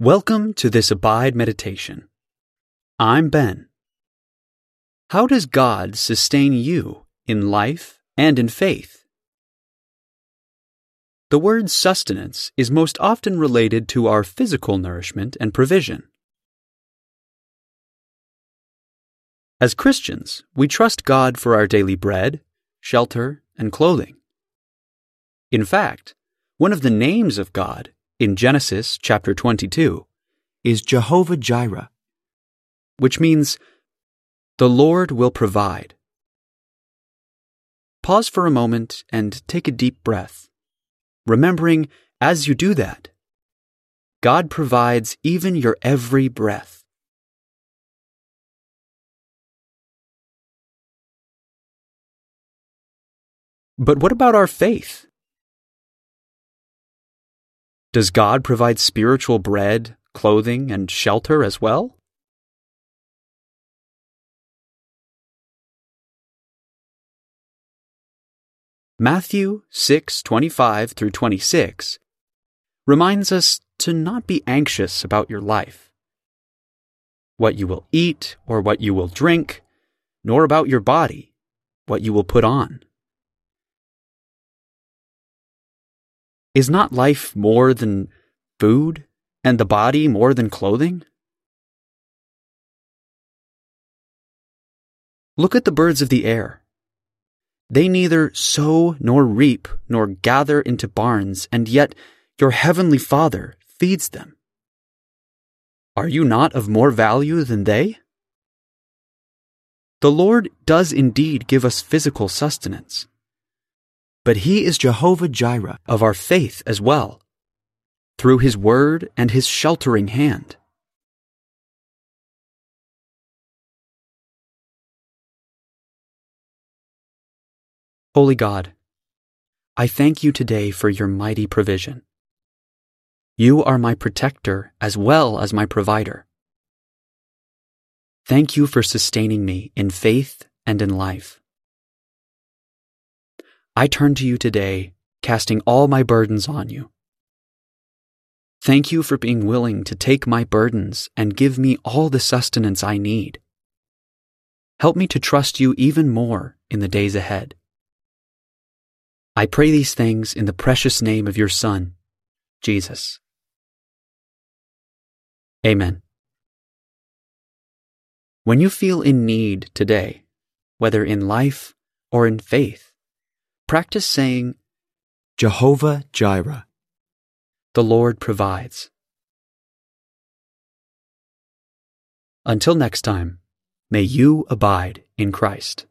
Welcome to this Abide Meditation. I'm Ben. How does God sustain you in life and in faith? The word sustenance is most often related to our physical nourishment and provision. As Christians, we trust God for our daily bread, shelter, and clothing. In fact, one of the names of God in Genesis chapter 22 is Jehovah Jireh, which means the Lord will provide. Pause for a moment and take a deep breath, remembering as you do that, God provides even your every breath. But what about our faith? Does God provide spiritual bread, clothing, and shelter as well? Matthew 6:25 through 26 reminds us to not be anxious about your life, what you will eat or what you will drink, nor about your body, what you will put on. Is not life more than food, and the body more than clothing? Look at the birds of the air. They neither sow nor reap nor gather into barns, and yet your heavenly Father feeds them. Are you not of more value than they? The Lord does indeed give us physical sustenance, but He is Jehovah Jireh of our faith as well, through His word and His sheltering hand. Holy God, I thank you today for your mighty provision. You are my protector as well as my provider. Thank you for sustaining me in faith and in life. I turn to you today, casting all my burdens on you. Thank you for being willing to take my burdens and give me all the sustenance I need. Help me to trust you even more in the days ahead. I pray these things in the precious name of your Son, Jesus. Amen. When you feel in need today, whether in life or in faith, practice saying, Jehovah Jireh. The Lord provides. Until next time, may you abide in Christ.